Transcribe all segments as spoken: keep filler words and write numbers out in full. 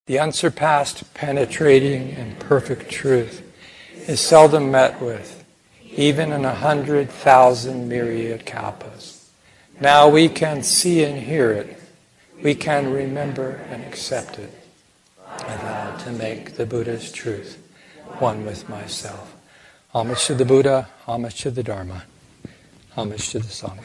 The unsurpassed, penetrating, and perfect truth is seldom met with, even in a hundred thousand myriad kalpas. Now we can see and hear it. We can remember and accept it. I vow to make the Buddha's truth one with myself. Homage to the Buddha, homage to the Dharma, homage to the Sangha.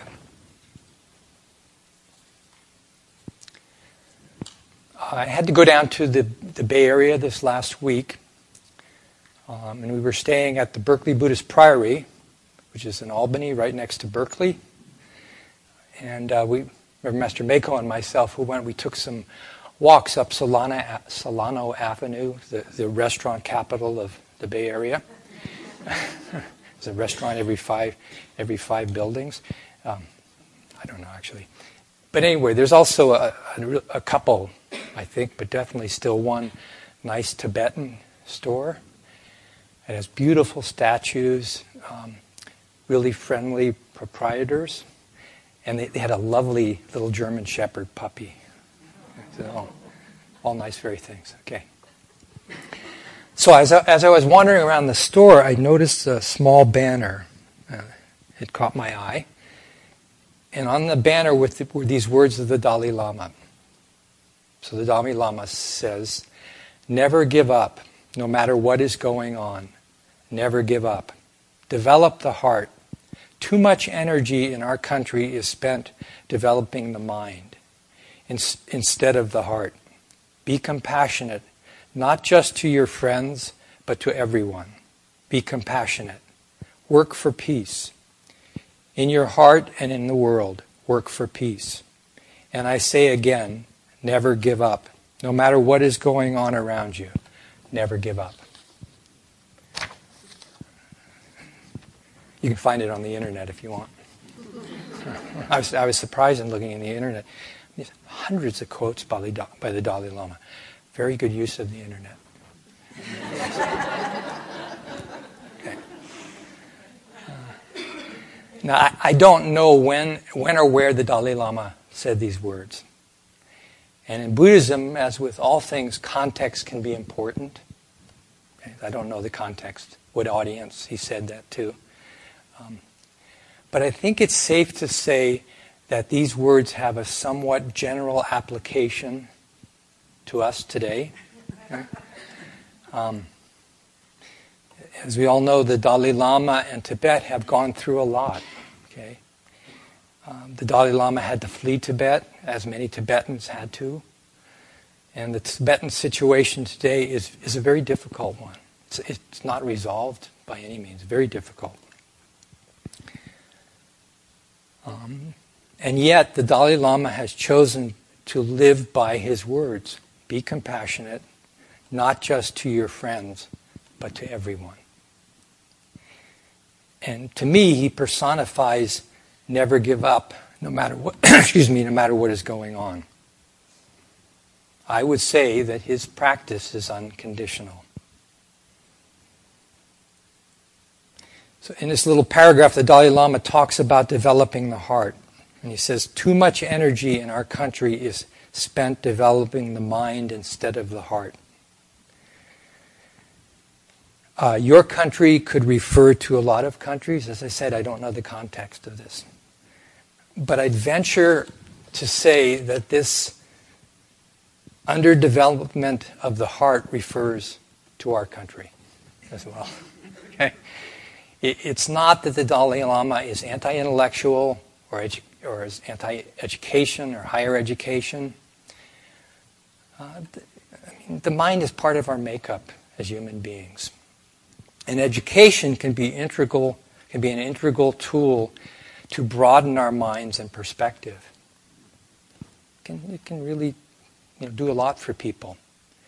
I had to go down to the, the Bay Area this last week, um, and we were staying at the Berkeley Buddhist Priory, which is in Albany, right next to Berkeley. And uh, we, Reverend Master Mako and myself, who went, we took some walks up Solana, Solano Avenue, the, the restaurant capital of the Bay Area. There's a restaurant every five, every five buildings. Um, I don't know, actually. But anyway, there's also a, a, a couple, I think, but definitely still one nice Tibetan store. It has beautiful statues, um, really friendly proprietors, and they, they had a lovely little German Shepherd puppy. So, all, all nice, very things. Okay. So as I, as I was wandering around the store, I noticed a small banner. Uh, it caught my eye. And on the banner with the, were these words of the Dalai Lama. So the Dalai Lama says, "Never give up, no matter what is going on. Never give up. Develop the heart. Too much energy in our country is spent developing the mind in, instead of the heart. Be compassionate, not just to your friends, but to everyone. Be compassionate. Work for peace. In your heart and in the world, work for peace. And I say again, never give up. No matter what is going on around you, never give up." You can find it on the internet if you want. I was, I was surprised in looking in the internet. There's hundreds of quotes by the, by the Dalai Lama. Very good use of the internet. Okay. Uh, now, I, I don't know when, when or where the Dalai Lama said these words. And in Buddhism, as with all things, context can be important. Okay. I don't know the context, what audience he said that to. Um, but I think it's safe to say that these words have a somewhat general application to us today. Okay? Um, as we all know, the Dalai Lama and Tibet have gone through a lot. Okay, um, the Dalai Lama had to flee Tibet, as many Tibetans had to. And the Tibetan situation today is, is a very difficult one. It's, it's not resolved by any means, very difficult. Um, and yet, the Dalai Lama has chosen to live by his words. Be compassionate, not just to your friends, but to everyone. And to me, he personifies never give up, no matter what. excuse me, no matter what is going on. I would say that his practice is unconditional. So in this little paragraph, the Dalai Lama talks about developing the heart. And he says, too much energy in our country is spent developing the mind instead of the heart. Uh, your country could refer to a lot of countries. As I said, I don't know the context of this. But I'd venture to say that this underdevelopment of the heart refers to our country as well. Okay? It's not that the Dalai Lama is anti-intellectual or, edu- or is anti-education or higher education. Uh, the, I mean, the mind is part of our makeup as human beings. And education can be integral, can be an integral tool to broaden our minds and perspective. It can, it can really you know, do a lot for people.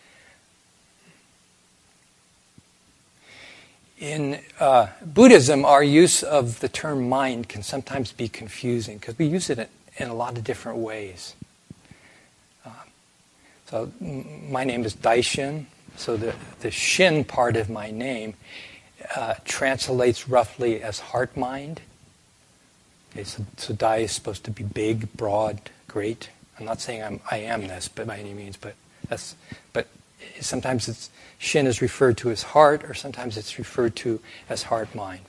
In uh, Buddhism, our use of the term mind can sometimes be confusing because we use it in a lot of different ways. Uh, so m- my name is Daishin, so the, the Shin part of my name uh, translates roughly as heart-mind. Okay, so, so Dai is supposed to be big, broad, great. I'm not saying I'm, I am this, but by any means, but that's, but sometimes it's, Shin is referred to as heart, or sometimes it's referred to as heart-mind.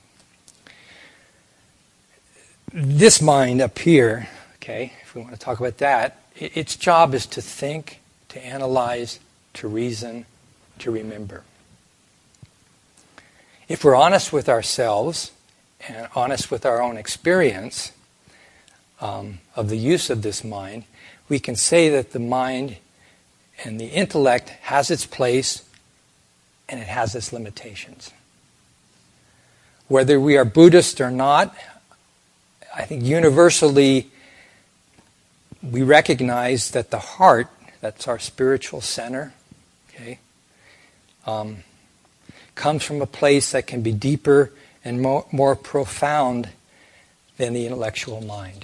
This mind up here, okay, if we want to talk about that, its job is to think, to analyze, to reason, to remember. If we're honest with ourselves and honest with our own experience um, of the use of this mind, we can say that the mind and the intellect has its place and it has its limitations. Whether we are Buddhist or not, I think universally we recognize that the heart, that's our spiritual center, okay, um, comes from a place that can be deeper and more, more profound than the intellectual mind.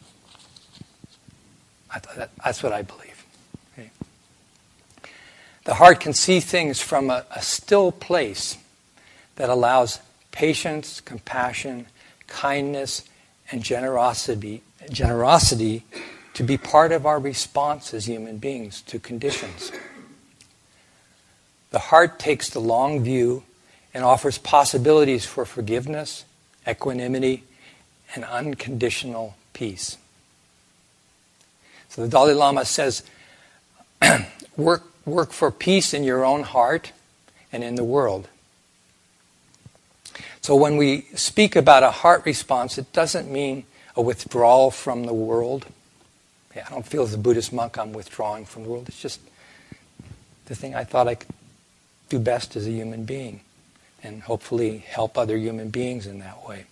I thought that, that's what I believe. Okay. The heart can see things from a, a still place that allows patience, compassion, kindness, and generosity, generosity to be part of our response as human beings to conditions. The heart takes the long view and offers possibilities for forgiveness, equanimity, and unconditional peace. So the Dalai Lama says, work, work for peace in your own heart and in the world. So when we speak about a heart response, it doesn't mean a withdrawal from the world. I don't feel as a Buddhist monk I'm withdrawing from the world. It's just the thing I thought I could do best as a human being and hopefully help other human beings in that way.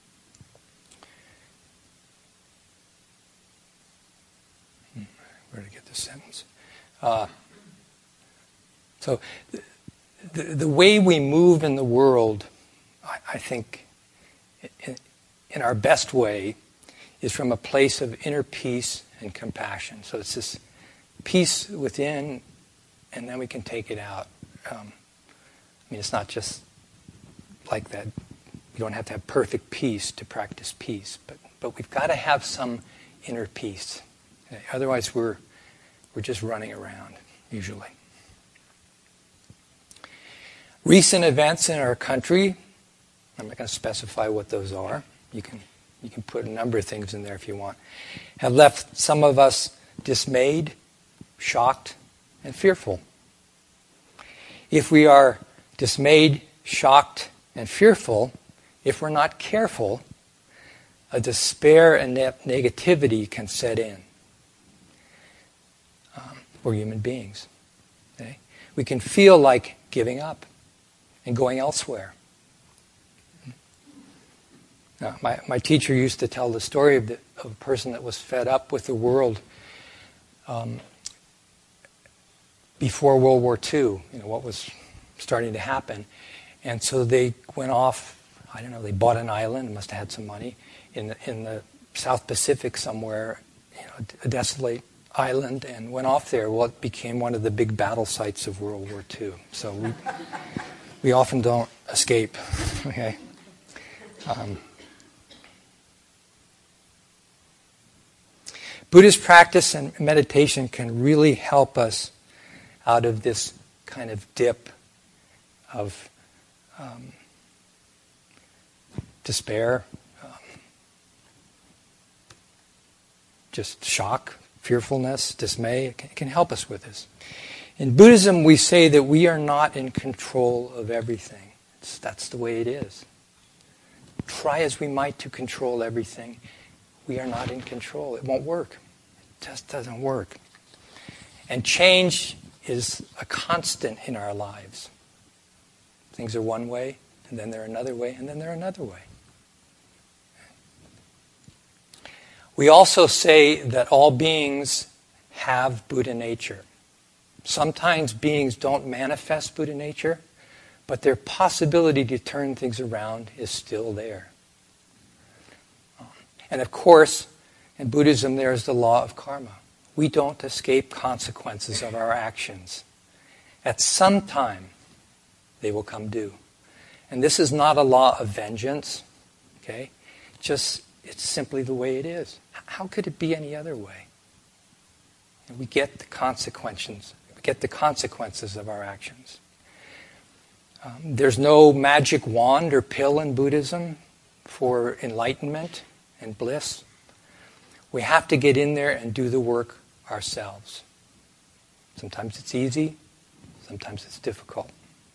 Where to get this sentence? Uh, so the, the way we move in the world, I, I think, in, in our best way, is from a place of inner peace and compassion. So it's this peace within, and then we can take it out. Um, I mean, it's not just like that. You don't have to have perfect peace to practice peace, but but we've got to have some inner peace. Okay? Otherwise, we're we're just running around usually. Recent events in our country, I'm not going to specify what those are. You can you can put a number of things in there if you want, have left some of us dismayed, shocked, and fearful. If we are dismayed, shocked, and fearful, if we're not careful, a despair and ne- negativity can set in. Um, we're human beings. Okay? We can feel like giving up and going elsewhere. Now, my, my teacher used to tell the story of, the, of a person that was fed up with the world um, before World War Two, you know, what was starting to happen. And so they went off, I don't know, they bought an island, must have had some money, in the, in the South Pacific somewhere, you know, a desolate island, and went off there. Well, it became one of the big battle sites of World War Two. So we, we often don't escape, okay? Um, Buddhist practice and meditation can really help us out of this kind of dip of um, despair, um, just shock, fearfulness, dismay. It can, it can help us with this. In Buddhism, we say that we are not in control of everything. It's, that's the way it is. Try as we might to control everything, we are not in control. It won't work. It just doesn't work. And change is a constant in our lives. Things are one way, and then they're another way, and then they're another way. We also say that all beings have Buddha nature. Sometimes beings don't manifest Buddha nature, but their possibility to turn things around is still there. And of course, in Buddhism, there is the law of karma. We don't escape consequences of our actions. At some time, they will come due. And this is not a law of vengeance, okay? Just, it's simply the way it is. How could it be any other way? And we get the consequences, get the consequences of our actions. Um, there's no magic wand or pill in Buddhism for enlightenment and bliss. We have to get in there and do the work ourselves. Sometimes it's easy, sometimes it's difficult.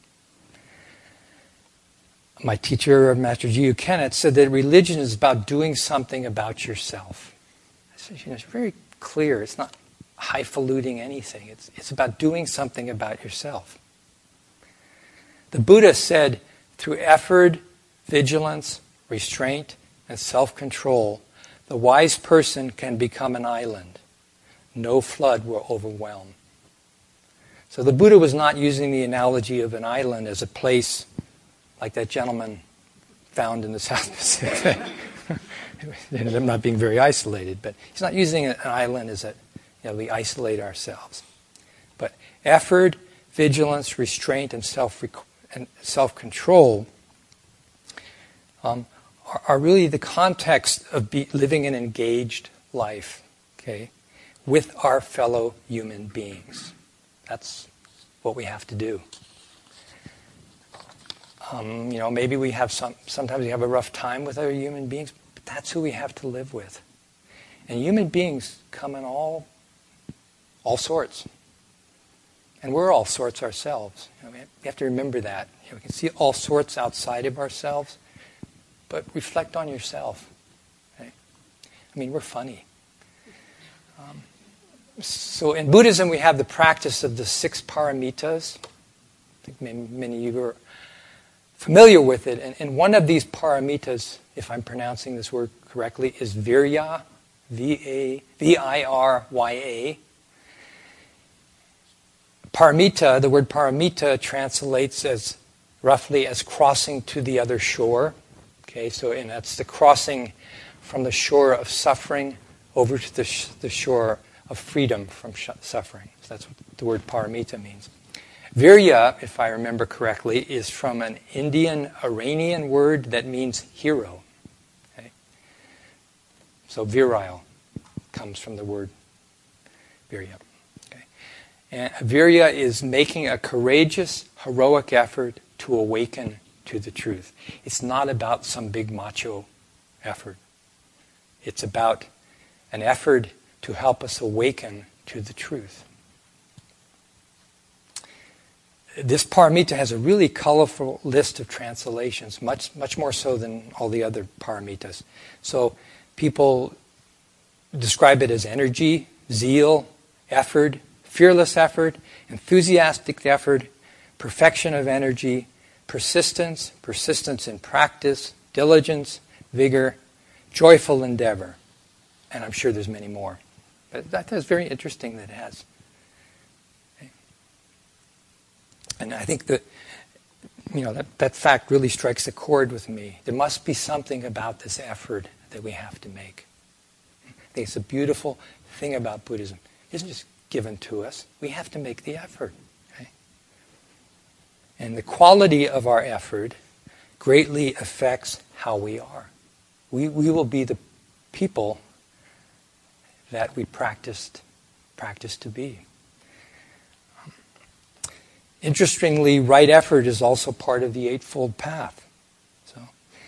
My teacher, Master G U Kenneth, said that religion is about doing something about yourself. I said, you know, it's very clear. It's not highfalutin anything. It's, it's about doing something about yourself. The Buddha said, through effort, vigilance, restraint, and self-control, the wise person can become an island. No flood will overwhelm. So the Buddha was not using the analogy of an island as a place like that gentleman found in the South Pacific. It ended up not being very isolated, but he's not using an island as a, you know, we isolate ourselves. But effort, vigilance, restraint, and self and self-control um, are, are really the context of be, living an engaged life, okay, with our fellow human beings. That's what we have to do. Um, you know, maybe we have some. Sometimes we have a rough time with other human beings, but that's who we have to live with. And human beings come in all, all sorts. And we're all sorts ourselves. You know, we have to remember that. You know, we can see all sorts outside of ourselves, but reflect on yourself. Right? I mean, we're funny. Um, so in Buddhism, we have the practice of the six paramitas. I think many, many of you are familiar with it. And, and one of these paramitas, if I'm pronouncing this word correctly, is virya, V A V I R Y A. Paramita, the word paramita translates as roughly as crossing to the other shore. Okay, so and that's the crossing from the shore of suffering over to the, sh- the shore of freedom from sh- suffering. So that's what the word paramita means. Virya, if I remember correctly, is from an Indian Iranian word that means hero. Okay? So virile comes from the word virya. Okay? And virya is making a courageous, heroic effort to awaken to the truth. It's not about some big macho effort. It's about an effort to help us awaken to the truth. This paramita has a really colorful list of translations, much much more so than all the other paramitas. So people describe it as energy, zeal, effort, fearless effort, enthusiastic effort, perfection of energy, persistence, persistence in practice, diligence, vigor, joyful endeavor. And I'm sure there's many more. But that is very interesting that it has. And I think that, you know, that, that fact really strikes a chord with me. There must be something about this effort that we have to make. I think it's a beautiful thing about Buddhism. It isn't just given to us. We have to make the effort. Okay? And the quality of our effort greatly affects how we are. We, we will be the people that we practiced, practice to be. Interestingly, right effort is also part of the Eightfold Path. So,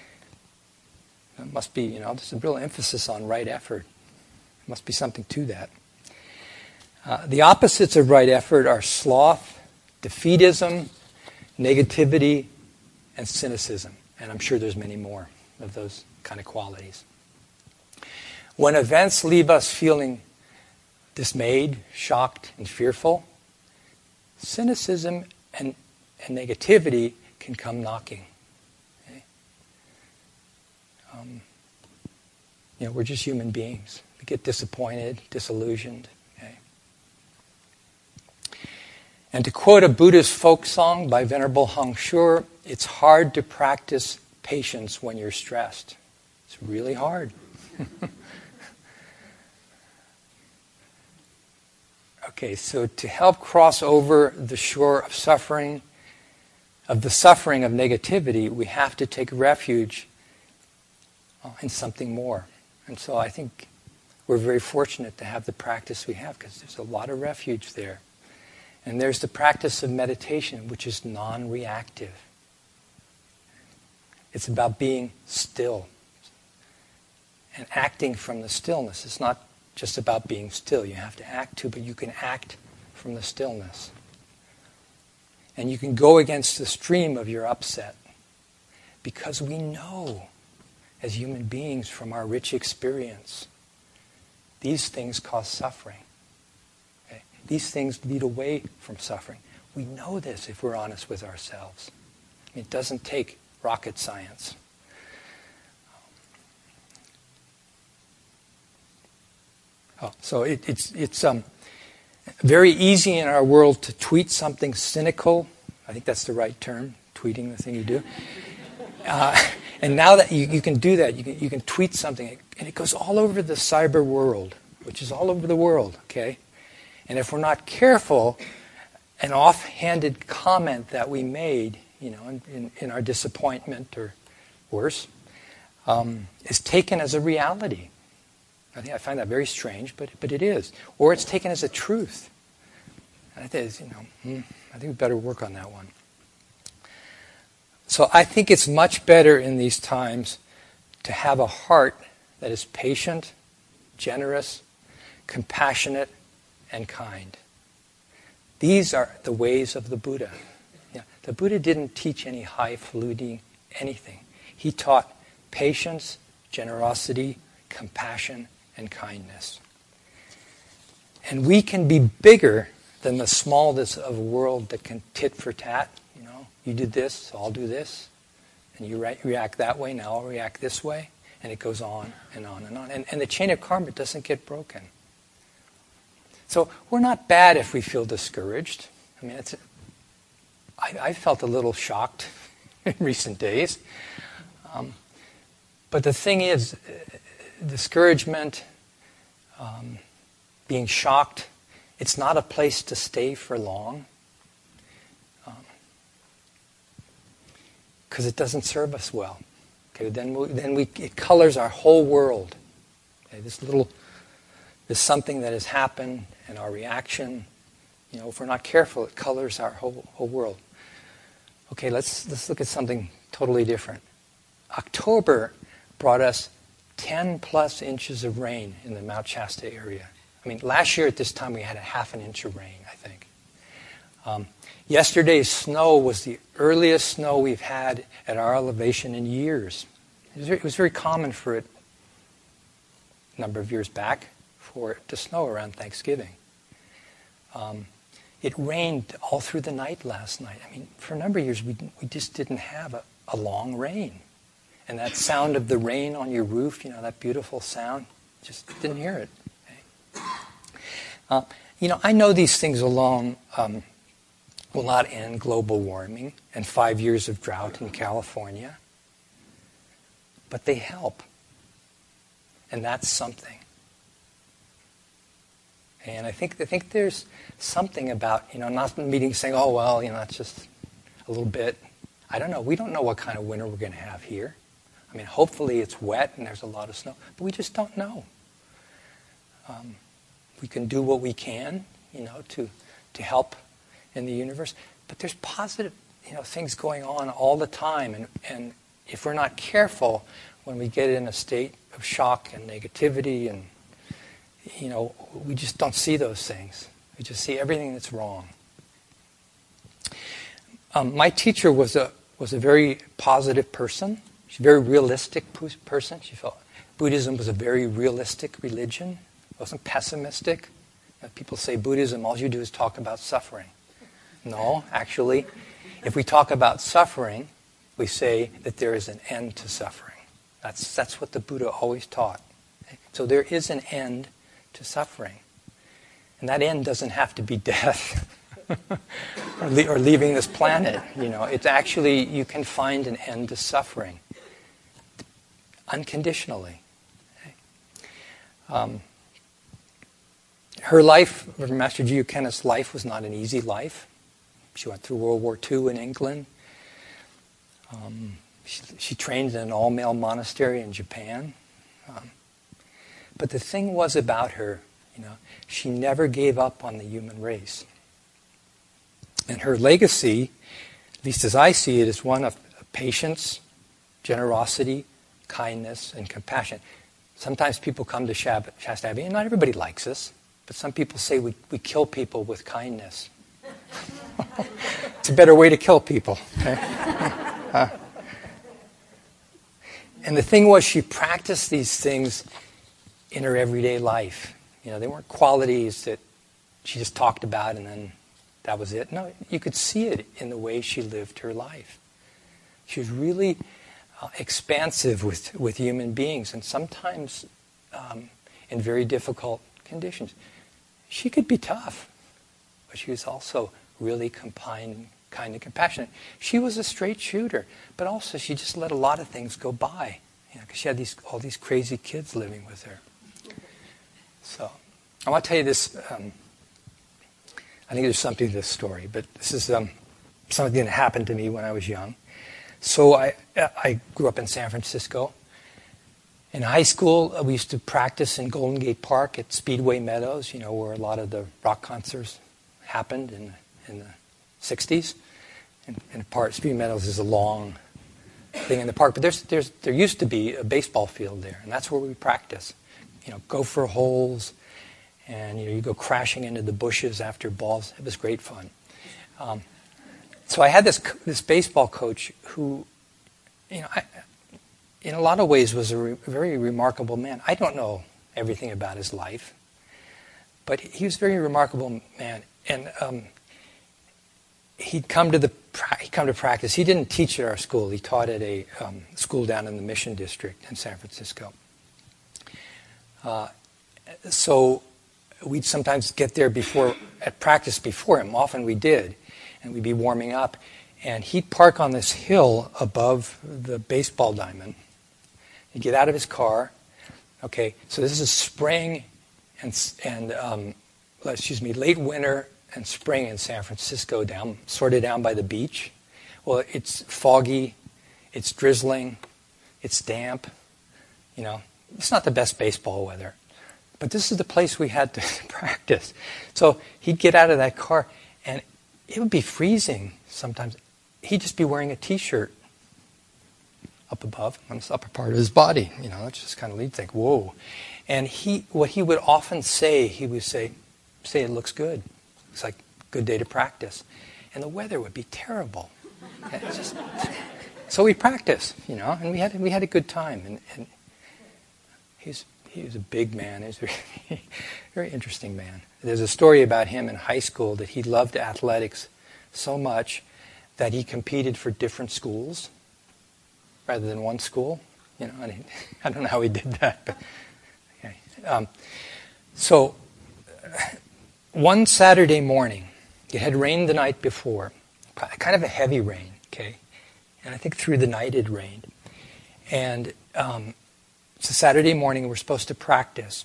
it must be, you know, there's a real emphasis on right effort. There must be something to that. Uh, the opposites of right effort are sloth, defeatism, negativity, and cynicism. And I'm sure there's many more of those kind of qualities. When events leave us feeling dismayed, shocked, and fearful, cynicism and, and negativity can come knocking. Okay? Um, you know, we're just human beings. We get disappointed, disillusioned. Okay? And to quote a Buddhist folk song by Venerable Hong Shur, it's hard to practice patience when you're stressed. It's really hard. Okay, so to help cross over the shore of suffering, of the suffering of negativity, we have to take refuge in something more. And so I think we're very fortunate to have the practice we have, because there's a lot of refuge there. And there's the practice of meditation, which is non-reactive. It's about being still and acting from the stillness. It's not just about being still. You have to act too, but you can act from the stillness. And you can go against the stream of your upset, because we know as human beings from our rich experience, these things cause suffering. Okay? These things lead away from suffering. We know this if we're honest with ourselves. It doesn't take rocket science. Oh, so it, it's it's um, very easy in our world to tweet something cynical. I think that's the right term, tweeting the thing you do. Uh, and now that you, you can do that, you can, you can tweet something, and it goes all over the cyber world, which is all over the world, okay? And if we're not careful, an offhanded comment that we made, you know, in, in, in our disappointment or worse, um, is taken as a reality. I think I find that very strange, but but it is. Or it's taken as a truth. And I think, you know, hmm, I think we better work on that one. So I think it's much better in these times to have a heart that is patient, generous, compassionate, and kind. These are the ways of the Buddha. Yeah, the Buddha didn't teach any highfalutin anything. He taught patience, generosity, compassion, and kindness. And we can be bigger than the smallness of a world that can tit for tat. You know, you did this, so I'll do this. And you re- react that way, now I'll react this way. And it goes on and on and on. And, and the chain of karma doesn't get broken. So we're not bad if we feel discouraged. I mean, it's. I, I felt a little shocked in recent days. Um, but the thing is, discouragement, um, being shocked, it's not a place to stay for long. Because um, it doesn't serve us well. Okay, then we, then we it colors our whole world. Okay, this little, this something that has happened and our reaction, you know, if we're not careful, it colors our whole whole world. Okay, let's let's look at something totally different. October brought us ten plus inches of rain in the Mount Shasta area. I mean, last year at this time we had a half an inch of rain, I think. Um, yesterday's snow was the earliest snow we've had at our elevation in years. It was very, it was very common for it, a number of years back, for it to snow around Thanksgiving. Um, it rained all through the night last night. I mean, for a number of years we we just didn't have a, a long rain. And that sound of the rain on your roof, you know, that beautiful sound, just didn't hear it. Okay. Uh, you know, I know these things alone um, will not end global warming and five years of drought in California, but they help. And that's something. And I think I think there's something about, you know, not meeting saying, oh, well, you know, it's just a little bit. I don't know. We don't know what kind of winter we're going to have here. I mean, hopefully it's wet and there's a lot of snow, but we just don't know. Um, we can do what we can, you know, to to help in the universe, but there's positive, you know, things going on all the time, and and if we're not careful, when we get in a state of shock and negativity, and you know, we just don't see those things. We just see everything that's wrong. Um, my teacher was a was a very positive person. She's a very realistic person. She felt Buddhism was a very realistic religion. It wasn't pessimistic. You know, people say Buddhism, all you do is talk about suffering. No, actually, if we talk about suffering, we say that there is an end to suffering. That's that's what the Buddha always taught. Okay? So there is an end to suffering. And that end doesn't have to be death. or, le- or leaving this planet. You know, it's actually, you can find an end to suffering unconditionally. Okay? Um, her life, Master Jyu Kenneth's life, was not an easy life. She went through World War Two in England. Um, she, she trained in an all-male monastery in Japan. Um, but the thing was about her, you know, she never gave up on the human race. And her legacy, at least as I see it, is one of patience, generosity, kindness, and compassion. Sometimes people come to Shab- Shasta Abbey, and not everybody likes us, but some people say we, we kill people with kindness. It's a better way to kill people. Okay? uh, and the thing was, she practiced these things in her everyday life. You know, they weren't qualities that she just talked about and then that was it. No, you could see it in the way she lived her life. She was really uh, expansive with, with human beings, and sometimes um, in very difficult conditions. She could be tough, but she was also really kind, kind and compassionate. She was a straight shooter, but also she just let a lot of things go by, you know, because she had these all these crazy kids living with her. So, I want to tell you this. Um, I think there's something to this story, but this is um, something that happened to me when I was young. So I I grew up in San Francisco. In high school, we used to practice in Golden Gate Park at Speedway Meadows, you know, where a lot of the rock concerts happened in in the sixties. And, and part Speedway Meadows is a long thing in the park, but there's there's there used to be a baseball field there, and that's where we practice. You know, go for holes, and you know, you go crashing into the bushes after balls. It was great fun. Um, so I had this this baseball coach who, you know, I, in a lot of ways was a, re, a very remarkable man. I don't know everything about his life, but he was a very remarkable man. And um, he'd come to the he'd come to practice. He didn't teach at our school. He taught at a um, school down in the Mission District in San Francisco. Uh, so we'd sometimes get there before at practice before him. Often we did, and we'd be warming up. And he'd park on this hill above the baseball diamond. He'd get out of his car. Okay, so this is spring and and um, excuse me, late winter and spring in San Francisco, down sort of down by the beach. Well, it's foggy, it's drizzling, it's damp. You know, it's not the best baseball weather, but this is the place we had to practice. So he'd get out of that car, and it would be freezing sometimes. He'd just be wearing a T-shirt up above on the upper part of his body. You know, that's just kind of, you'd think, whoa. And he, what he would often say, he would say, say it looks good. It's like good day to practice. And the weather would be terrible. And it's just, so we practiced, you know, and we had we had a good time. And, and he's he was a big man. He was a very, very interesting man. There's a story about him in high school that he loved athletics so much that he competed for different schools rather than one school. You know, and he, I don't know how he did that, but okay. Um, so one Saturday morning, it had rained the night before, kind of a heavy rain, okay, and I think through the night it rained. And um, it's a Saturday morning, we're supposed to practice.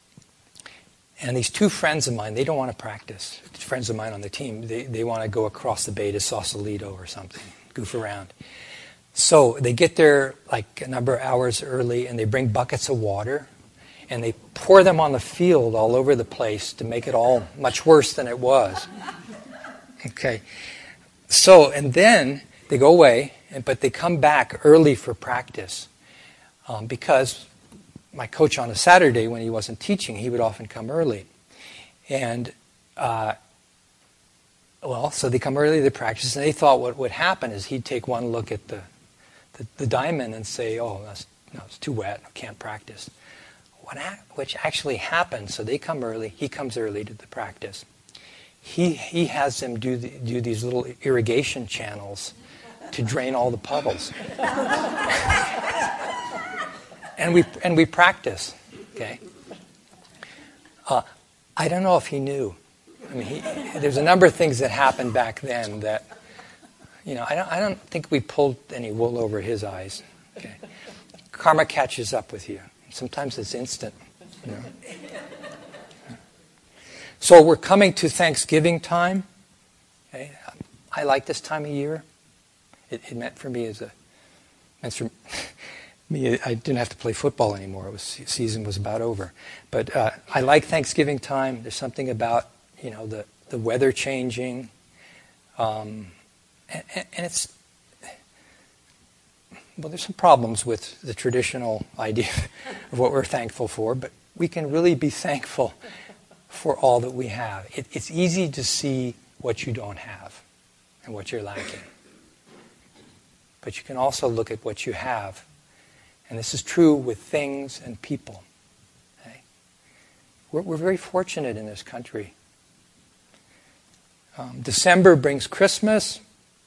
And these two friends of mine, they don't want to practice. Friends of mine on the team, they, they want to go across the bay to Sausalito or something, goof around. So they get there like a number of hours early, and they bring buckets of water, and they pour them on the field all over the place to make it all much worse than it was. Okay. So, and then they go away, but they come back early for practice um, because my coach on a Saturday, when he wasn't teaching, he would often come early. And, uh, well, so they come early to practice, and they thought what would happen is he'd take one look at the, the, the diamond and say, oh, that's, no, it's too wet, I can't practice. What ha- which actually happened, so they come early, he comes early to the practice. He he has them do the, do these little irrigation channels to drain all the puddles. And we and we practice, okay. Uh, I don't know if he knew. I mean, he, there's a number of things that happened back then that, you know, I don't I don't think we pulled any wool over his eyes. Okay, karma catches up with you. Sometimes it's instant, you know. So we're coming to Thanksgiving time. Okay, I like this time of year. It, it meant for me as a meant for me. I didn't have to play football anymore. It was season was about over. But uh, I like Thanksgiving time. There's something about, you know, the the weather changing. Um, and, and it's, well, there's some problems with the traditional idea of what we're thankful for, but we can really be thankful for all that we have. It, it's easy to see what you don't have and what you're lacking. But you can also look at what you have. And this is true with things and people. Okay? We're, we're very fortunate in this country. Um, December brings Christmas.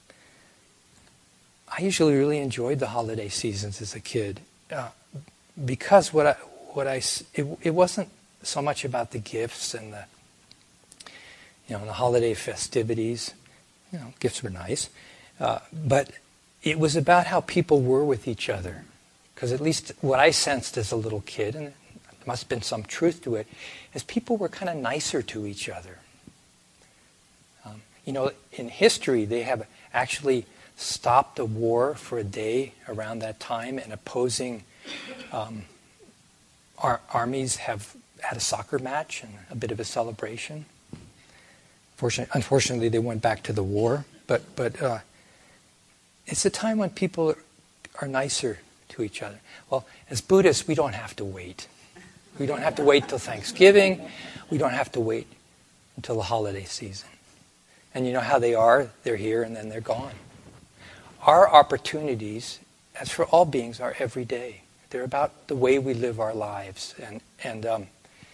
I usually really enjoyed the holiday seasons as a kid uh, because what I, what I, it, it wasn't so much about the gifts and the, you know, the holiday festivities. You know, gifts were nice, uh, but it was about how people were with each other. Because at least what I sensed as a little kid, and there must have been some truth to it, is people were kind of nicer to each other. Um, you know, in history, they have actually stopped a war for a day around that time, and opposing um, ar- armies have had a soccer match and a bit of a celebration. Fortunately, unfortunately, they went back to the war, but but uh, it's a time when people are nicer to each other. Well, as Buddhists, we don't have to wait. We don't have to wait till Thanksgiving. We don't have to wait until the holiday season. And you know how they are. They're here and then they're gone. Our opportunities, as for all beings, are every day. They're about the way we live our lives. And, and um,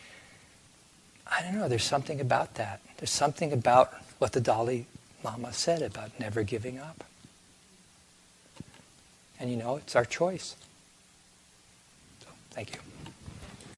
I don't know, there's something about that. There's something about what the Dalai Lama said about never giving up. And you know, it's our choice. So, thank you.